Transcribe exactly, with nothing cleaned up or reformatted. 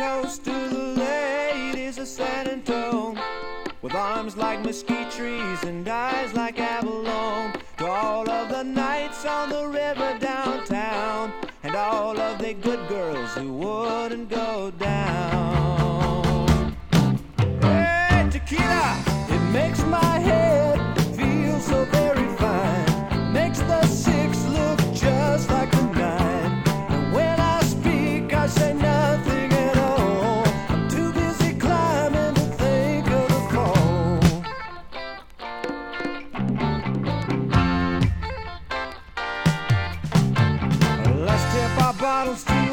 toast to the ladies of San Antone, with arms like mesquite trees and eyes like Avalon. To all of the nights on the river downtown, and all of the good girls who wouldn't go down. Hey, tequila, it makes my head feel so very fine. Makes the six look just like the nine. And when I speak, I say nothing at all. I'm too busy climbing to think of the fall. Let's tip our bottles to